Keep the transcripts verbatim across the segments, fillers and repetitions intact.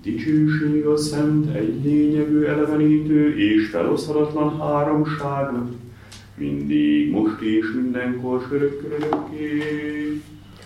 Dicsőség a szent, egylényegű, elevenítő és feloszhatatlan háromságnak, mindig, most és mindenkor, örökkön örökké.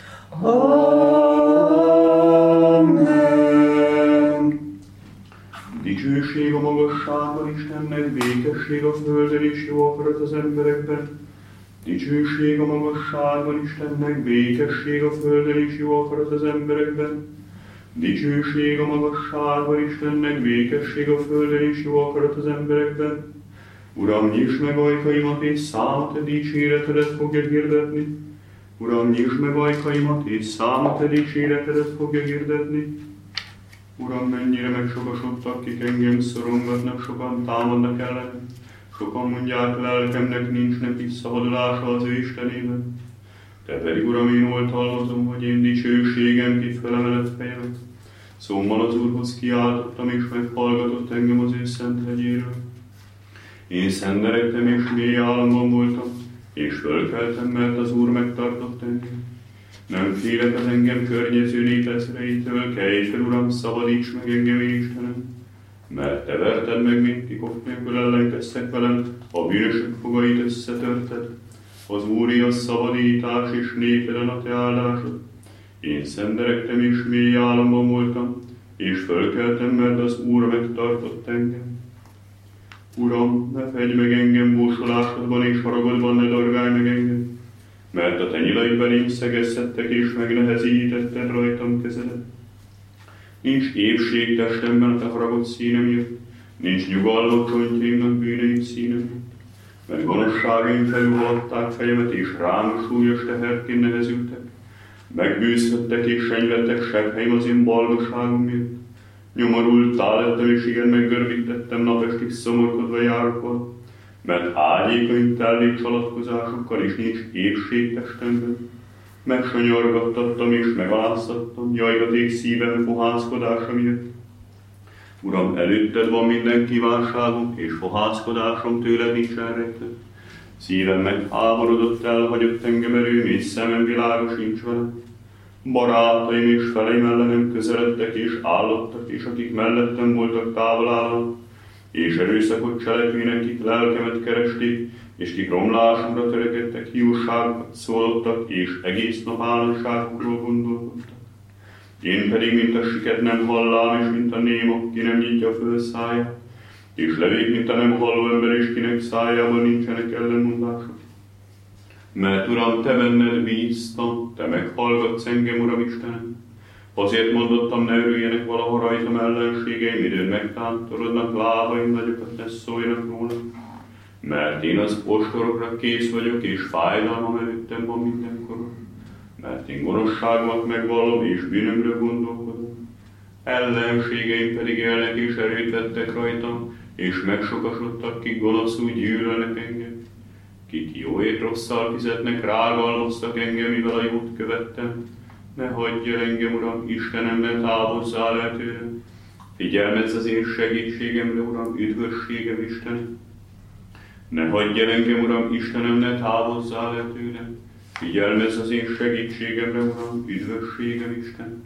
Amen. Dicsőség a magasságban Istennek, békesség a földön és jó akarat az emberekben. Dicsőség a magasságban Istennek, békesség a földön és jó akarat az emberekben. Dicsőség a magasságban Istennek, békesség a földön és jó akarat az emberekben. Uram, nyisd meg ajkaimat, és számat a dicséretedet fogja hirdetni. Uram, nyisd meg ajkaimat, és számat a dicséretedet fogja hirdetni. Uram, mennyire megsokasodtak, kik engem szorongatnak, sokan támadnak ellenem. Sokan mondják, lelkemnek nincs visszahadulása az ő Istenében. Te pedig, Uram, én oltalmazom, hogy én dicsőségem kit felemelett fejemet. Szóval az Úrhoz kiáltottam, és meghallgatott engem az ő szent hegyéről. Én szenderegtem, és mély álomban voltam, és fölkeltem, mert az Úr megtartott engem. Nem félek az engem környező népezreitől, kelj fel, Uram, szabadíts meg engem, Istenem. Mert te verted meg, mint kikok nélkül ellenkeztek velem, a bűnösök fogait összetörted. Az Úri a szabadítás, és népeden a te áldásod. Én szenderegtem, és mély álomban voltam, és fölkeltem, mert az Úr megtartott engem. Uram, ne fegy meg engem bósolásodban, és haragodban ne dorgálj meg engem, mert a te nyilaid belém szegezhettek, és megnehezítetted rajtam kezedet. Nincs épség testemben a te haragod színe miatt, nincs nyugalom csontjaimnak bűneim színe miatt, mert gonoszságaim felülhatták fejemet, és rám súlyos teherként nehezültek. Megbűzhettek és senyvettek sebheim az én balgaságom miatt. Nyomorultá lettem, és igen meggörbítettem, napestig szomorkodva járok, mert ágyékaim tellik csalatkozásokkal, és nincs épség testemben. Megsanyargattattam és megaláztattam, jajgaték szívem fohászkodása miatt. Uram, előtted van minden kívánságom, és fohászkodásom tőled nincsen rejtve. Szívem megháborodott, elhagyott engem erőm, és szemem világa sincs velem. Barátaim és feleim ellenem közeledtek és állottak, és akik mellettem voltak, távol állnak, és erőszakot cselekvének, kik lelkemet keresték, és kik romlásomra törekedtek, hiúságokat szólottak, és egész nap állandóságokról gondolkodtak. Én pedig, mint a siket nem hallám, és mint a néma, ki nem nyitja föl száját, és levék, mint a nem halló ember, és kinek szájában nincsenek ellenmondások. Mert, Uram, te benned bíztam, te meghallgatsz engem, Uram Istenem. Azért mondottam, ne örüljenek valaha rajtam ellenségeim, időn megtántorodnak lábaim, nagyokat ne szóljanak róla. Mert én az ostorokra kész vagyok, és fájdalmam előttem van mindenkor. Mert én gonoszságomat megvallom, és bűnömre gondolkodom. Ellenségeim pedig élnek és erőt vettek rajtam, és megsokasodtak, kik gonoszul gyűlölnek engem. Kik jóért rosszal fizetnek, rágalmaztak engem, mivel a jót követtem. Ne hagyj el engem, Uram, Istenem, ne távozzál el tőlem. Figyelmezz az én segítségemre, Uram, üdvösségem, Istenem. Ne hagyj el engem, Uram, Istenem, ne távozzál el tőlem. Figyelmezz az én segítségemre, Uram, üdvösségem, Istenem.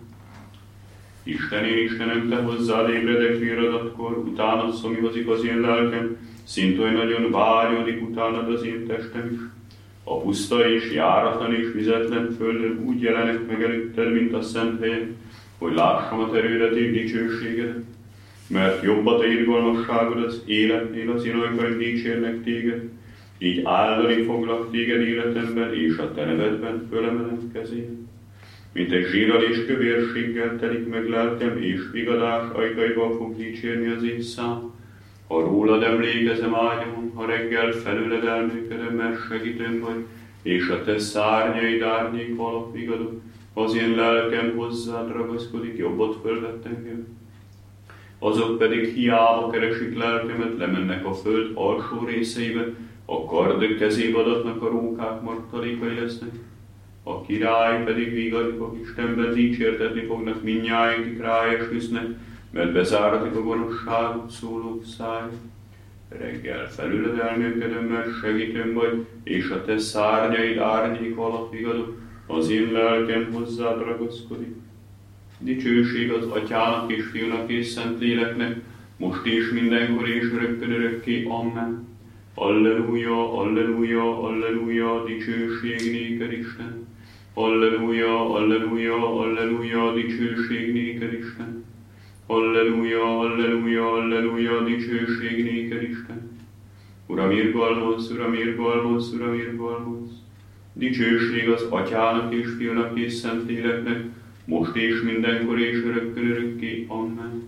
Isten, én Istenem, te hozzád ébredek véradatkor, utánad szomihozik az én lelkem, szint oly nagyon vágyodik utánad az én testem is. A puszta és járatlan és vizetlen földön úgy jelenek meg előtted, mint a szent helyek, hogy lássam a terődet és dicsőségedet. Mert jobb a te irgalmasságod az életnél, az én ajkaim dicsérnek téged, így áldani foglak téged életemben, és a te nevedben fölemelem kezén. Mint egy zsírral és kövérséggel telik meg lelkem, és vigadás ajkaival fog dicsérni az én szám. Ha rólad emlékezem ágyamon, ha reggel felőled elműködöm, mert segítőm vagy, és a te szárnyaid árnyék alap vigadok, az én lelkem hozzád ragaszkodik, jobbot fölvett engem. Azok pedig hiába keresik lelkemet, lemennek a föld alsó részeibe, a kard kezébe adatnak a rókák martalékai lesznek. A király pedig vigadik, Istenben dicsértetni fognak mindnyájan, kik ráesküsznek, mert bezáratik a gonoszságot szólók száj. Reggel felüled elműködöm, mert segítőm vagy, és a te szárnyaid árnyék alatt vigadok, az én lelkem hozzád ragaszkodik. Dicsőség az Atyának és Fiúnak és Szentléleknek, most és mindenkor és örökkön örökké. Amen. Alleluja, alleluja, alleluja, dicsőség néked Isten. Alleluja, alleluja, alleluja, dicsőség néked Isten. Alleluja, alleluja, alleluja, dicsőség néked Isten. Uram, irgalmaz, Uram, irgalmaz, Uram, irgalmaz. Dicsőség az Atyának és Fiúnak és Szentléleknek, most és mindenkor és örökkön örökké. Amen.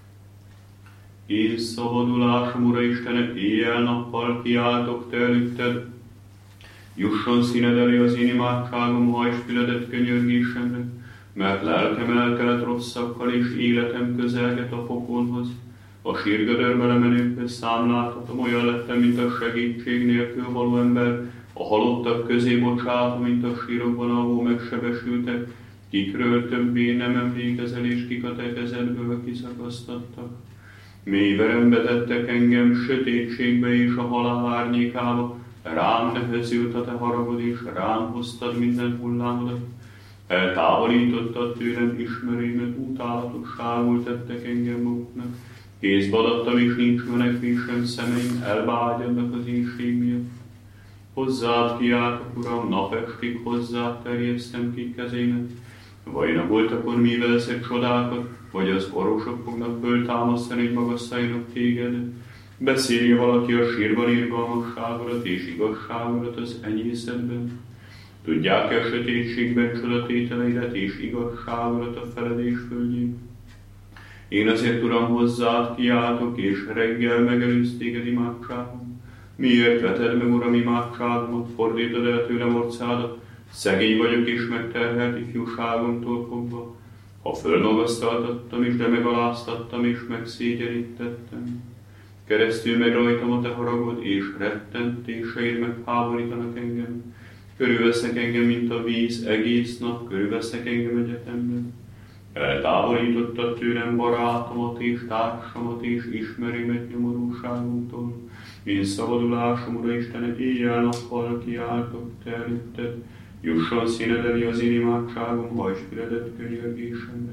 Én szabadulásom, Ura Istenem, éjjel-nappal kiáltok te előtted. Jusson színed elé az én imádságom, hajtsd füledet könyörgésemre, mert lelkem eltelt rosszakkal, és életem közelget a pokolhoz. A sírgödörbe lemenőkhöz számláltatom, olyan lettem, mint a segítség nélkül való ember, a halottak közé bocsátva, mint a sírokban alvó megsebesültek, kikről többé nem emlékezel, és kik a te kezedből kiszakasztattak. Mély verembe tettek engem, sötétségbe és a halál árnyékába, rám nehezült a te haragod, és rám hoztad minden hullámodat. Eltávolítottad tőlem ismerőimet, utálatosságul tettek engem maguknak. Kézbe adattam, és nincs menekvésem, szemeim elvágyadnak az éhség miatt. Hozzád kiáltok, Uram, napestig hozzád terjesztem ki kezémet. Vajon a holtakon mi veleszek csodákat, vagy az orvosok fognak föltámasztani, hogy magasszáljanak téged? Beszélje valaki a sírban irgalmasságodat és igazságodat az enyészetben? Tudják-e a sötétségben csodatételeidet és igazságodat a feledés földjén? Én azért, Uram, hozzád kiáltok, és reggel megelőz téged imádságom. Miért veted meg, Uram, imádságomat, fordítod el tőlem orcádat? Szegény vagyok és megterhelt ifjúságomtól fogva. Ha fölmagasztaltattam is, de megaláztattam és megszégyenítettem. Keresztül meg rajtam a te haragod, és rettentéseid megháborítanak engem. Körülveszek engem, mint a víz egész nap, körülveszek engem egyetemben. Eltávolítottad tőlem barátomat és társamat és ismerőmet nyomorúságomtól. Én szabadulásom, Ura Istenem, éjjel-nappal kiáltok te előtted. Jusson színed elé az én imádságom, hajtsd füledet könyörgésemre.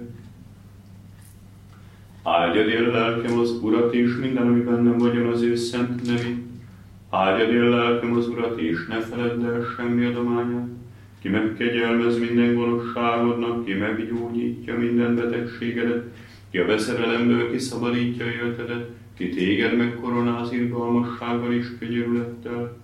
Áldjad él lelkem az Urat, és minden, ami bennem vagyon, az ő szent nevét. Áldjad él lelkem az Urat, és ne feledd el semmi adományát. Ki megkegyelmez minden gonoszságodnak, ki meggyógyítja minden betegségedet, ki a veszedelemből kiszabadítja életedet, ki téged megkoronáz irgalmassággal és könyörülettel,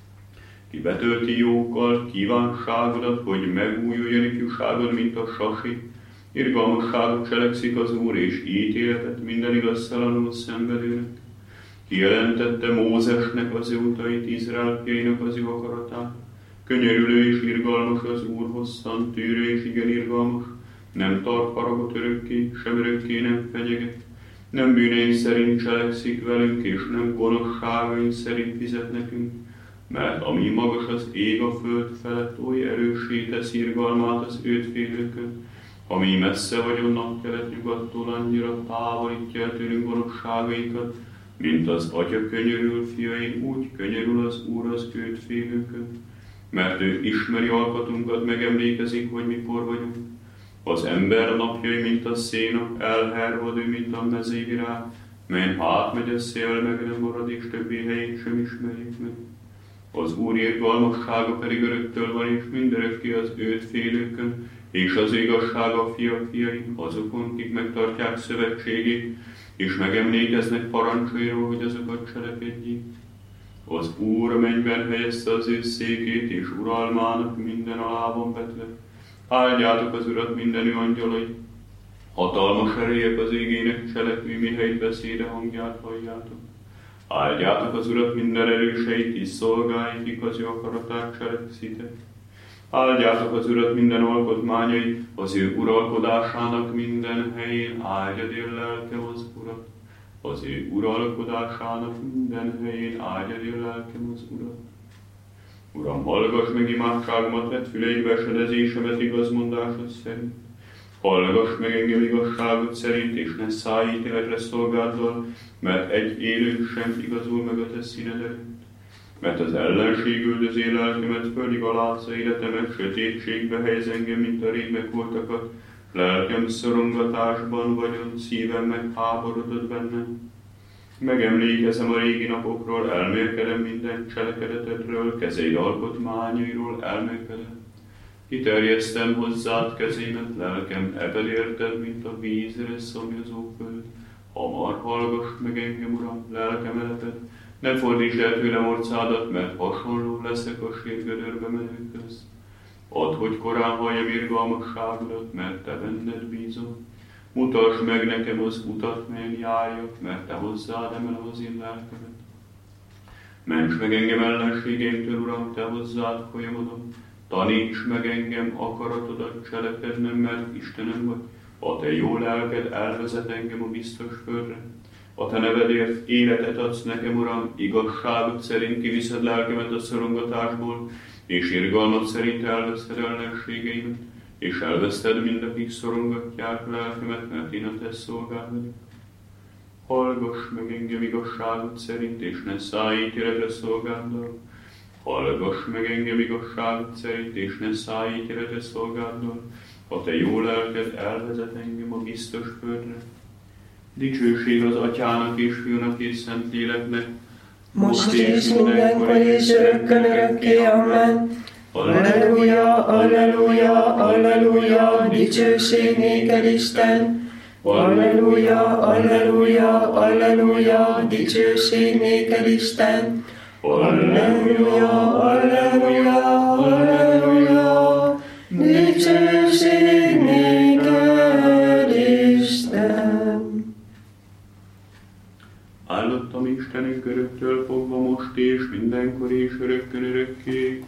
ki betölti jókkal kívánságodat, hogy megújuljon ifjúságod, mint a sasi. Irgalmasságot cselekszik az Úr, és ítéletet minden igaztalanul szenvedőnek. Kijelentette Mózesnek az ő utait, Izrael fiainak az ő akaratát. Könyörülő és irgalmas az Úr, hosszan tűrő és igen irgalmas, nem tart haragot örökké, sem örökké nem fenyeget. Nem bűneink szerint cselekszik velünk, és nem gonoszságaink szerint fizet nekünk, mert ami magas az ég a föld felett, oly erőssé tesz irgalmát az őt félőkön, ami messze vagyon napkelet-nyugattól, annyira távolítja el tőlünk gonoszságainkat, mint az Atya könyörül fiain, úgy könyörül az Úr az őt félőkön. Mert ő ismeri alkatunkat, megemlékezik, hogy mikor vagyunk. Az ember napjai, mint a széna, elhervad ő, mint a mezővirág, melyen átmegy a szél, meg nem marad, és többé helyét sem ismerjük meg. Az Úr irgalmassága pedig öröktől van, és mindörökké az őt félőkön, és az igazsága fia fiain, azokon, kik megtartják szövetségét, és megemlékeznek parancsairól, hogy azokat cselekedjék. Az Úr a mennyben helyezte az ő székét, és uralmának minden alá van vetve. Áldjátok az Urat minden ő angyalai, hatalmas erélyek az égének, cselekvő mihelyt beszéde hangját halljátok. Áldjátok az Urat minden erőseit, és szolgáit, kik az ő akaratát cselekszitek. Áldjátok az Urat minden alkotmányai, az ő uralkodásának minden helyén, áldjad él lelkem az Urat. Az ő uralkodásának minden helyén, áldjad él lelkem az Urat. Uram, hallgass meg imádságomat, vedd füleidbe esedezésemet igazmondásod szerint. Hallgass meg engem igazságot szerint, és ne szállj ítéletre szolgáddal, mert egy élő sem igazul meg a te színed előtt. Mert az ellenség üldözé lelkemet, földig alázza életemet, sötétségbe helyez engem, mint a rég megvoltakat, Lelkem szorongatásban vagyon, szívem megháborodott bennem. Megemlékezem a régi napokról, elmélkedem minden cselekedetedről, kezeid alkotmányairól elmélkedem. Kiterjesztem hozzád kezémet, lelkem ebben érted, mint a vízre szomjazó föld. Hamar hallgass meg engem, Uram, lelkem eleped, ne fordítsd el tőlem orcádat, mert hasonló leszek a sírgödörbe menők közt. Add, hogy korán halljam irgalmasságodat, mert te benned bízom. Mutasd meg nekem az utat, melyen járjak, mert te hozzád emelem az én lelkemet. Ments meg engem ellenségeimtől, Uram, te hozzád folyamodom. Taníts meg engem akaratodat cselekednem, mert Istenem vagy. A te jó lelked elvezet engem a biztos földre. A te nevedért életet adsz nekem, Uram, igazságot szerint kiviszed lelkemet a szorongatásból, és irgalmat szerint elveszted ellenségeimet, és elveszted mindakik szorongatják lelkemet, mert én a te szolgád vagyok. Hallgass meg engem igazságot szerint, és ne szállíts eredre szolgáddal. Hallgass meg engem igazságot szerint, és ne szállíts eredre szolgáddal. A te jó lelked elvezet engem a biztos földre. Dicsőség az Atyának és Fiúnak és Szentléleknek, most és mindenkor és örökkön örökké, amen. Alleluja, alleluja, alleluja, dicsőség néked, Isten. Alleluja, alleluja, alleluja, dicsőség néked, Isten. Alleluja, alleluja, alleluja, dicsőség néked, Isten. Áldottam Istenünk öröktől fogva most és mindenkor és örökkön örökké.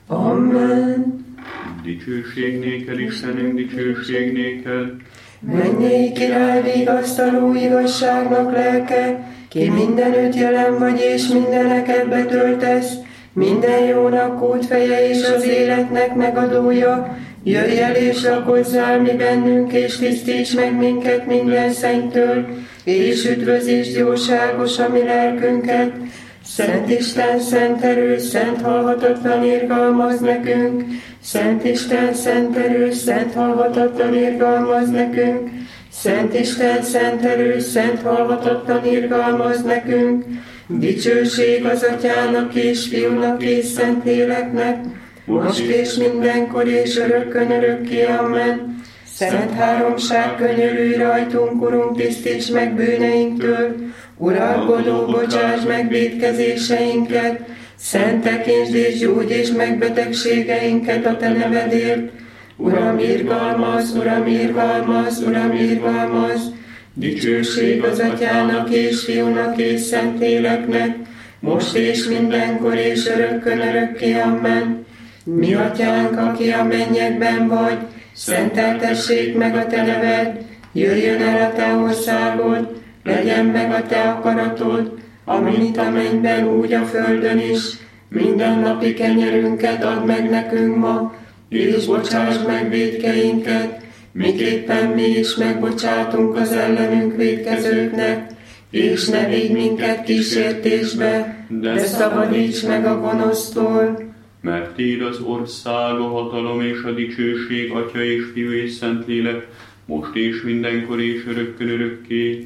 Amen. Dicsőség néked, Istenünk, dicsőség néked. Mennyei király, vigasztaló igazságnak lelke, ki mindenütt jelen vagy és mindeneket betöltesz, minden jónak kútfeje és az életnek megadója, jöjj el és lakozzál mi bennünk, és tisztíts meg minket minden szennystől, és üdvözítsd jóságos a mi lelkünket. Szent Isten, szent erő, szent halhatatlan irgalmaz nekünk. Szent Isten, szent erő, szent halhatatlan irgalmaz nekünk. Szent Isten, szent erő, szent halhatatlan irgalmaz nekünk. Dicsőség az Atyának és Fiúnak és Szentléleknek, most és mindenkor és örökkön örökké, amen. Szent háromság, könyörülj rajtunk, Urunk, tisztíts meg bűneinktől. Uralkodó, bocsáss meg vétkezéseinket, szent tekintsd és gyógyítsd meg betegségeinket a te nevedért. Uram, irgalmaz, Uram, irgalmaz, Uram, irgalmaz. Dicsőség az Atyának és Fiúnak és Szentléleknek, most és mindenkor és örökkön örökké, amen. Mi Atyánk, aki a mennyekben vagy, szenteltessék meg a te neved, jöjjön el a te országod, legyen meg a te akaratod, amint a mennyben, úgy a földön is. Minden napi kenyerünket add meg nekünk ma, és bocsásd meg vétkeinket, miképpen mi is megbocsátunk az ellenünk vétkezőknek, és ne vigy minket kísértésbe, de szabadíts meg a gonosztól. Mert tiéd az ország, a hatalom és a dicsőség, Atya és Fiú és Szentlélek, most és mindenkor és örökkön örökké.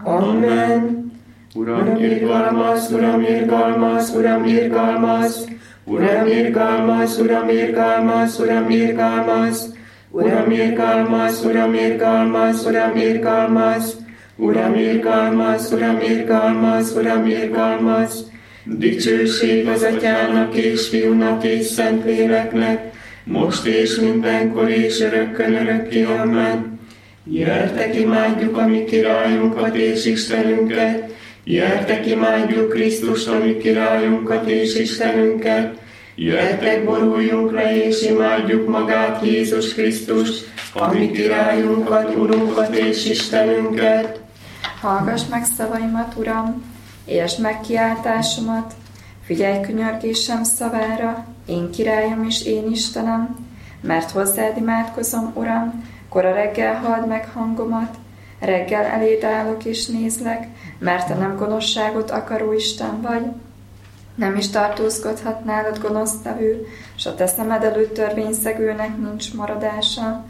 Amen. Uram, irgalmaz, Uram, irgalmaz, Uram, irgalmaz. Uram, irgalmaz, Uram, irgalmaz, Uram, irgalmaz. Uram, irgalmaz, Uram, irgalmaz, Uram, irgalmaz. Uram, irgalmaz, Uram, irgalmaz, Uram, irgalmaz. Dicsőség az Atyának és Fiúnak és Szentléleknek, most és mindenkor és örökkön örökké, amen. Gyertek, imádjuk a mi királyunkat és Istenünket, gyertek, imádjuk Krisztust, a mi királyunkat és Istenünket, gyertek, boruljunk le és imádjuk magát Jézus Krisztust, a mi királyunkat, Urunkat és Istenünket. Hallgass meg szavaimat, Uram, értsd meg kiáltásomat, figyelj könyörgésem szavára, én királyom és én Istenem, mert hozzád imádkozom, Uram, kora reggel halld meg hangomat, reggel eléd állok és nézlek, mert te nem gonoszságot akaró Isten vagy, nem is tartózkodhat nálad gonosztevő, s a te szemed előtt törvényszegőnek nincs maradása.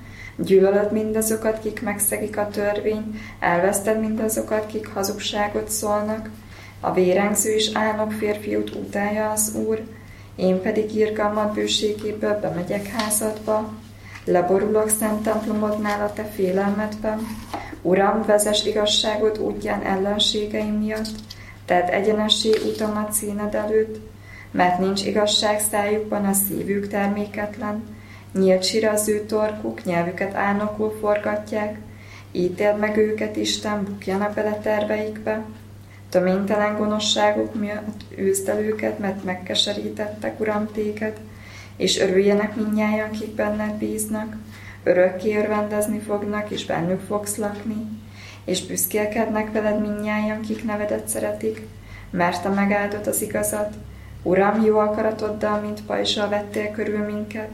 Gyűlölöd mindazokat, kik megszegik a törvényt, elveszted mindazokat, kik hazugságot szólnak. A vérengző és álnok férfiút utálja az Úr, én pedig irgalmad bőségéből bemegyek házadba. Leborulok szent templomodnál a te félelmedben. Uram, vezess igazságot útján ellenségeim miatt, tedd egyenessé utamat színed előtt, mert nincs igazság szájukban, a szívük terméketlen. Nyílt sír az ő torkuk, nyelvüket álnokul forgatják, ítéld meg őket, Isten, bukjanak bele terveikbe. Töménytelen gonoszságuk miatt űzd el őket, mert megkeserítettek, Uram, téged, és örüljenek mindnyájan, kik benned bíznak. Örökké örvendezni fognak, és bennük fogsz lakni, és büszkélkednek veled mindnyájan, kik nevedet szeretik, mert te megáldod az igazat. Uram, jó akaratoddal, mint pajzsal vettél körül minket.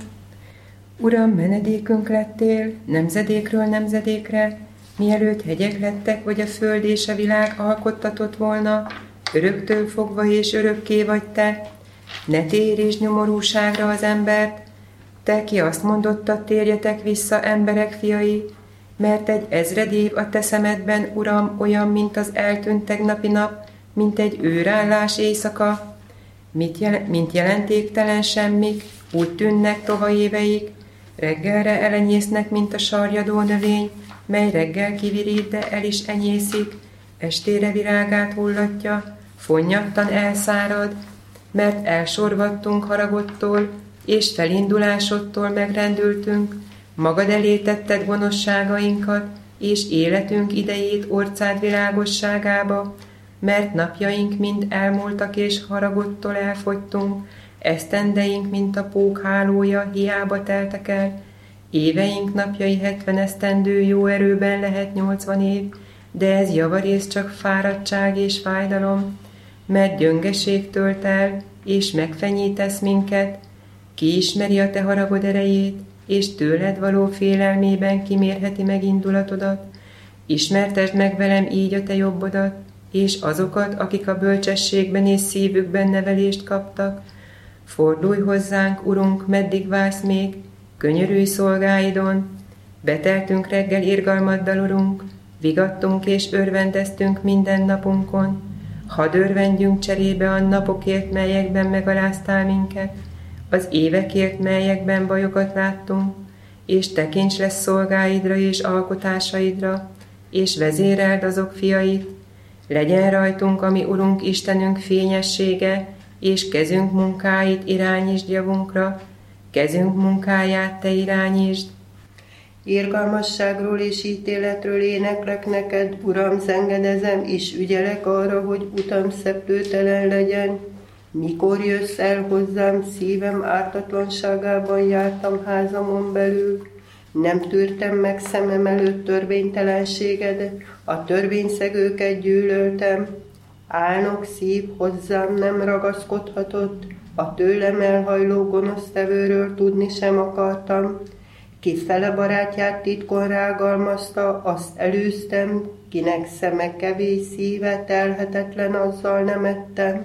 Uram, menedékünk lettél, nemzedékről nemzedékre, mielőtt hegyek lettek, vagy a föld és a világ alkottatott volna, öröktől fogva és örökké vagy te. Ne térj nyomorúságra az embert, te, ki azt mondottad, térjetek vissza, emberek fiai, mert egy ezred év a te szemedben, Uram, olyan, mint az eltűnt tegnapi nap, mint egy őrállás éjszaka. Mit jel- mint jelentéktelen semmik, úgy tűnnek tova éveik, reggelre elenyésznek, mint a sarjadó növény, mely reggel kivirít, de el is enyészik, estére virágát hullatja, fonnyattan elszárad, mert elsorvadtunk haragodtól, és felindulásodtól megrendültünk, magad elé tetted gonoszságainkat, és életünk idejét orcád világosságába, mert napjaink mind elmúltak, és haragodtól elfogytunk, esztendeink, mint a pók hálója, hiába teltek el, éveink napjai hetven esztendő, jó erőben lehet nyolcvan év, de ez javarész csak fáradtság és fájdalom, mert gyöngeség tölt el, és megfenyítesz minket. Ki ismeri a te haragod erejét, és tőled való félelmében kimérheti meg indulatodat? Ismertesd meg velem így a te jobbodat, és azokat, akik a bölcsességben és szívükben nevelést kaptak. Fordulj hozzánk, Urunk, meddig vársz még, könyörülj szolgáidon. Beteltünk reggel irgalmaddal, Urunk, vigadtunk és örvendeztünk minden napunkon. Hadd örvendjünk cserébe a napokért, melyekben megaláztál minket, az évekért, melyekben bajokat láttunk, és tekints lesz szolgáidra és alkotásaidra, és vezéreld azok fiait. Legyen rajtunk, ami Urunk Istenünk fényessége, és kezünk munkáit irányítsd javunkra, kezünk munkáját te irányítsd. Irgalmasságról és ítéletről éneklek neked, Uram, zengedezem, és ügyelek arra, hogy utam szeplőtelen legyen. Mikor jössz el hozzám, szívem ártatlanságában jártam házamon belül. Nem tűrtem meg szemem előtt törvénytelenségedet, a törvényszegőket gyűlöltem. Álnok szív hozzám nem ragaszkodhatott, a tőlem elhajló gonosztevőről tudni sem akartam. Ki fele barátját titkon rágalmazta, azt elűztem, kinek szeme kevés, szíve telhetetlen, azzal nem ettem.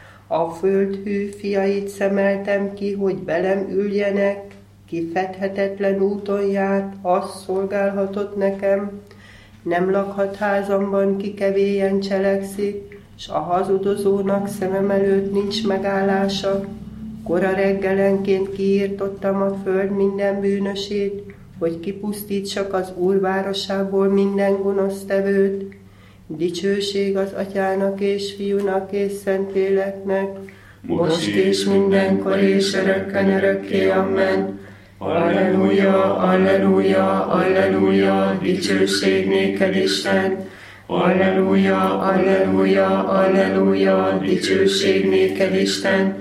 A föld hű fiait szemeltem ki, hogy velem üljenek, ki fedhetetlen úton járt, az szolgálhatott nekem. Nem lakhat házamban, ki kevélyen cselekszik, s a hazudozónak szemem előtt nincs megállása. Kora reggelenként kiírtottam a föld minden bűnösét, hogy kipusztítsak az Úr városából minden gonosztevőt. Dicsőség az Atyának és Fiúnak és Szentléleknek, most és mindenkor és örökken örökké, amen. Alleluja, alleluja, alleluja, dicsőség néked, Isten. Alleluja, alleluja, alleluja, dicsőség néked, Isten.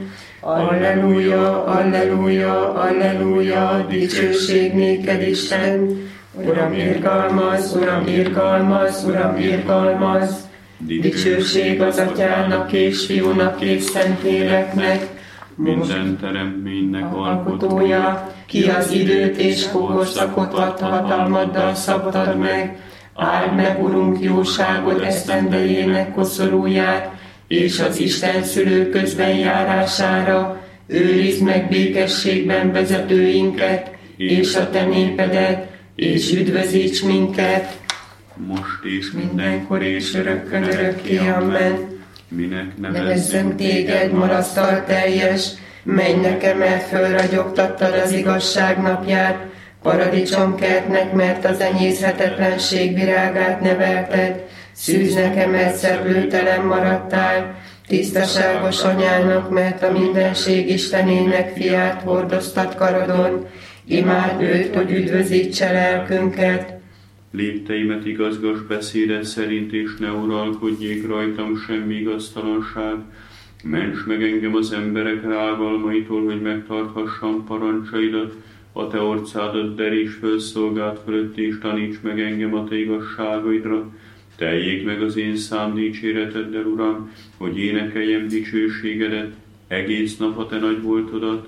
Alleluja, alleluja, alleluja, dicsőség néked, Isten. Uram, irgalmaz, Uram, irgalmaz, Uram, irgalmaz. Dicsőség az Atyának és Fiúnak és Szentléleknek, minden teremtménynek alkotója, ki az időt és korszakot ad hatalmaddal szabtad meg. Áld meg, Urunk, jóságod esztendejének koszorúját, és az Isten szülő közben járására. Őrizd meg békességben vezetőinket, és a te népedet, és üdvözíts minket, most és mindenkor és örökkön örökké, amen. Minek Nevezzünk téged, marasztal teljes, menj nekem, mert fölragyogtattad az igazság napját, paradicsomkertnek, mert az enyészhetetlenség virágát nevelted, szűz nekem, mert szeplőtelen maradtál, tisztaságos anyának, mert a mindenség Istenének fiát hordoztat karodon, imád őt, hogy üdvözítse lelkünket. Lépteimet igazgass beszédet szerint, és ne uralkodjék rajtam semmi igaztalanság. Ments meg engem az emberek rágalmaitól, hogy megtarthassam parancsaidat, a te orcádat deríts föl szolgád fölött, és taníts meg engem a te igazságaidra. Teljék meg az én szám dicséreteddel, Uram, hogy énekeljem dicsőségedet, egész nap a te nagy voltodat.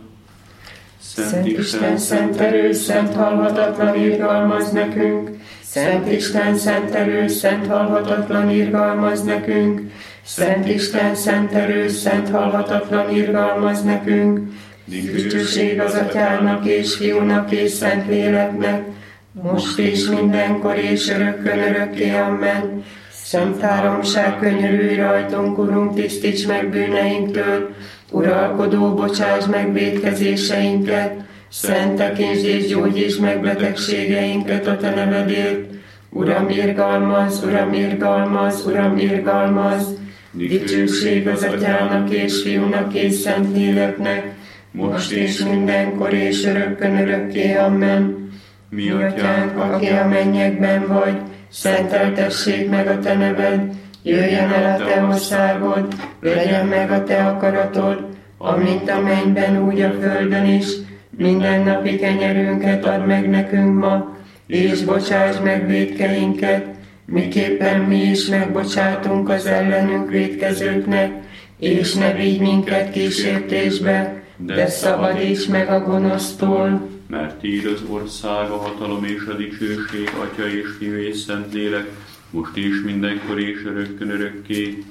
Szent Isten, szent erő, szent halhatatlan irgalmaz nekünk. Szent Isten, szent erő, szent halhatatlan irgalmaz nekünk. Szent Isten, szent erő, szent halhatatlan irgalmaz nekünk. Dicsőség az Atyának és Fiúnak és Szent Léleknek, most és mindenkor és örökkön örökké, amen. Szent háromság, könyörülj rajtunk, Urunk, tisztíts meg bűneinktől, uralkodó, bocsáss meg vétkezéseinket, Szent tekintsd és gyógyítsd meg betegségeinket a te nevedért. Uram, irgalmaz, Uram, irgalmaz, Uram, irgalmaz. Dicsőség az Atyának és Fiúnak és Szent Léleknek, most és mindenkor és örökkön örökké, amen. Mi Atyánk, aki a mennyekben vagy, szenteltessék meg a te neved, jöjjön el a te országod, legyen meg a te akaratod, amint a mennyben, úgy a földön is. Minden napi kenyerünket add meg nekünk ma, és bocsáss meg vétkeinket, miképpen mi is megbocsátunk az ellenünk vétkezőknek, és ne vigy minket kísértésbe, de szabadíts meg a gonosztól. Mert tiéd az ország, a hatalom és a dicsőség, Atya és Fiú és Szent Lélek, most és mindenkor és örökkön örökké.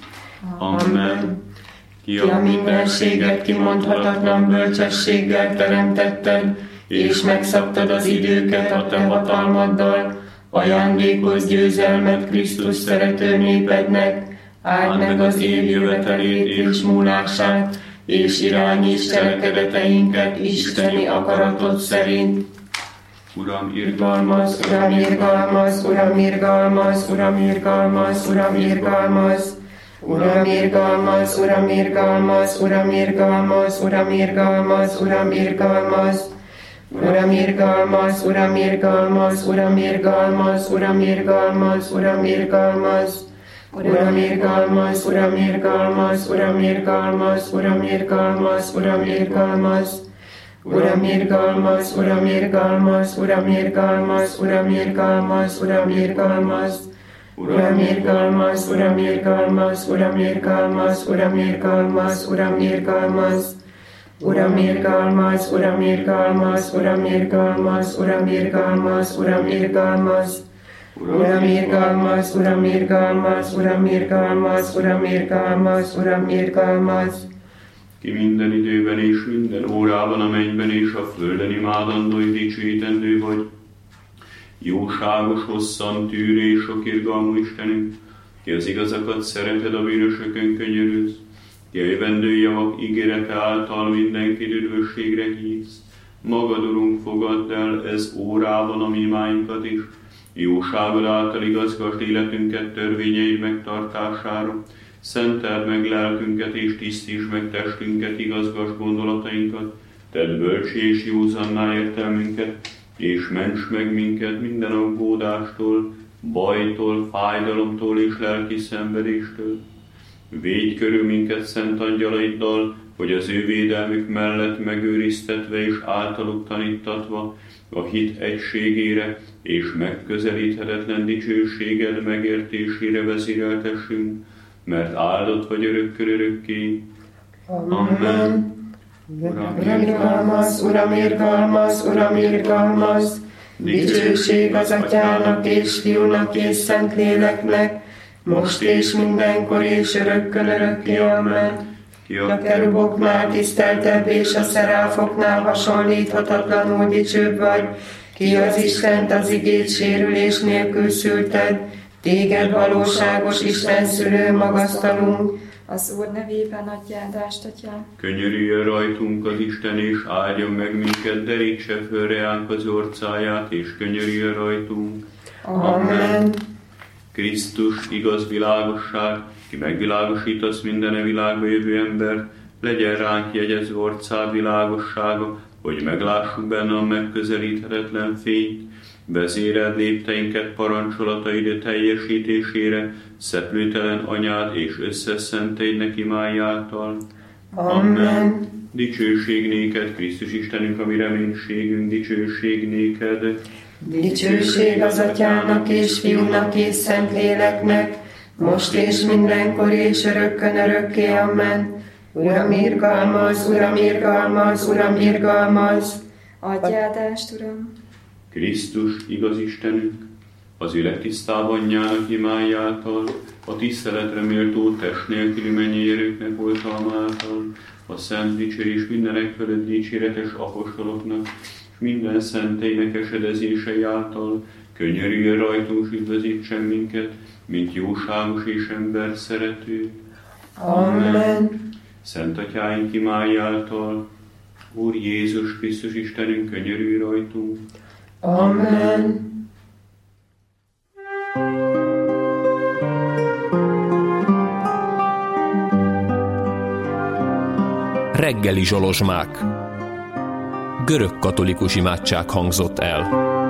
Amen. Ki a mindenséget kimondhatatlan bölcsességgel teremtetted, és megszabtad az időket a te hatalmaddal, ajándékozz győzelmet Krisztus szerető népednek, áld meg az év jövetelét és múlását, és irányíts cselekedeteinket isteni akaratod szerint. Uram, Irgalmaz, Uram, irgalmaz, Uram, irgalmaz, Uram, irgalmaz, Uram, irgalmaz. Uram, irgalmaz, Uram, irgalmaz, Uram, irgalmaz, Uram, irgalmaz, Uram, irgalmaz. Uram, irgalmaz, Uram, irgalmaz, Uram, irgalmaz, Uram, irgalmaz, Uram, irgalmaz. Uram, irgalmaz, Uram, irgalmaz, Uram, irgalmaz, Uram, irgalmaz, Uram, irgalmaz. Uram, irgalmaz, Uram, irgalmaz, Uram, irgalmaz, Uram, irgalmaz, Uram, irgalmaz. Uram, irgalmaz, Uram, irgalmaz, Uram, irgalmaz, Uram, irgalmaz, Uram, irgalmaz. Uram, irgalmaz, Uram, irgalmaz, Uram, irgalmaz, Uram, irgalmaz, Uram, irgalmaz. Uram, irgalmaz, Uram, irgalmaz, Uram, irgalmaz, Uram, irgalmaz, Uram, irgalmaz. Ki minden időben és minden órában a mennyben és a földön imádandó és dicsőítendő vagy. Jóságos, hosszan tűrő és sok irgalmú Istenünk, ki az igazakat szereted, a bűnösökön könyörülsz, ki a jövendő javak ígérete által mindenkit üdvösségre hívsz. Magad, Urunk, fogadd el ez órában a mi imáinkat is, jóságod által igazgasd életünket törvényeid megtartására, szenteld meg lelkünket és tisztítsd meg testünket, igazgasd gondolatainkat, tedd bölcsé és józanná értelmünket, és ments meg minket minden aggódástól, bajtól, fájdalomtól és lelki szenvedéstől. Védj körül minket szent angyalaiddal, hogy az ő védelmük mellett megőriztetve és általuk tanítatva a hit egységére és megközelíthetetlen dicsőséged megértésére vezéreltessünk, mert áldott vagy örökkön örökké. Amen. Uram, irgalmaz, Uram, irgalmaz, Uram, irgalmaz. Dicsőség az Atyának és Fiúnak és Szent Léleknek, most és mindenkor és örökkön örökké, amen. Ki A keruboknál tiszteltebb és a szeráfoknál hasonlíthatatlanul dicsőbb vagy, ki az Istent az igét sérülés nélkül szülted, téged valóságos Isten szülő magasztalunk. Az Úr nevében adj áldást, Atya. Könyörüljön rajtunk az Isten, és áldjon meg minket, derítse föl reánk az orcáját, és könyörüljön rajtunk. Amen. Krisztus, igaz világosság, ki megvilágosítasz minden világba jövő embert, legyen ránk jegyezve orcád világossága, hogy meglássuk benne a megközelíthetetlen fényt. Vezéreld lépteinket parancsolataid teljesítésére, szeplőtelen anyád és összeszenteidnek imáj által. Amen. Dicsőség néked, Krisztus Istenünk, a mi reménységünk, dicsőség néked. Dicsőség az Atyának és Fiúnak és Szentléleknek, most és mindenkor és örökkön örökké. Amen. Uram, irgalmaz, Uram, irgalmaz, Uram, irgalmaz. Adj áldást, Uram. Krisztus, igaz Istenünk, az ő legtisztább anyjának imáj által, a tiszteletre méltó test nélküli mennyi erőknek oltalma által, a szent dicsérés mindenek fölött dicséretes apostoloknak, és minden szenteinek esedezései által, könyörüljön rajtunk, és üdvözítsen minket, mint jóságos és ember szerető. Amen. Szent Atyáink imáj által, Úr Jézus Krisztus Istenünk, könyörülj rajtunk. Amen. Reggeli zsolozsmák. Görög katolikus imádság hangzott el.